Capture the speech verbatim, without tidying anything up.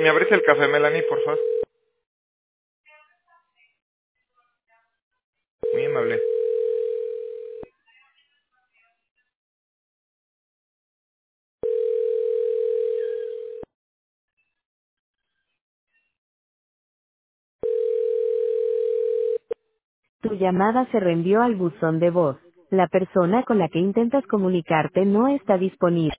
¿Me abres el café, Melanie, por favor? Muy amable. Tu llamada se reenvió al buzón de voz. La persona con la que intentas comunicarte no está disponible.